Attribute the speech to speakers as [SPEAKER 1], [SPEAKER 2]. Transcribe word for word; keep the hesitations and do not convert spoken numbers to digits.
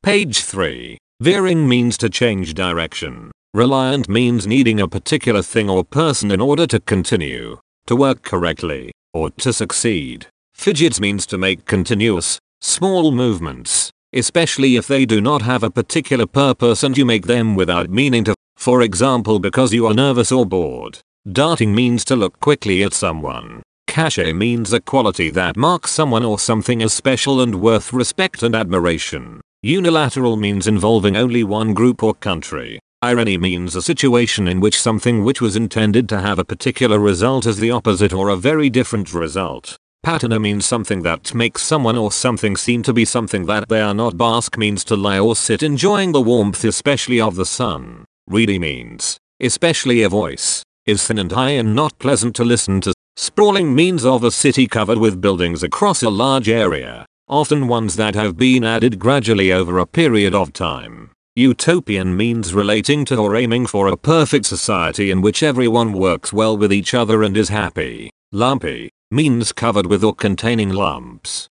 [SPEAKER 1] Page three. Veering means to change direction. Reliant means needing a particular thing or person in order to continue, to work correctly, or to succeed. Fidgets means to make continuous, small movements, especially if they do not have a particular purpose and you make them without meaning to, for example because you are nervous or bored. Darting means to look quickly at someone. Cachet means a quality that marks someone or something as special and worth respect and admiration. Unilateral means involving only one group or country. Irony means a situation in which something which was intended to have a particular result is the opposite or a very different result. Patina means something that makes someone or something seem to be something that they are not. Bask means to lie or sit enjoying the warmth especially of the sun. Reedy means, especially a voice, is thin and high and not pleasant to listen to. Sprawling means of a city covered with buildings across a large area, often ones that have been added gradually over a period of time. Utopian means relating to or aiming for a perfect society in which everyone works well with each other and is happy. Lumpy means covered with or containing lumps.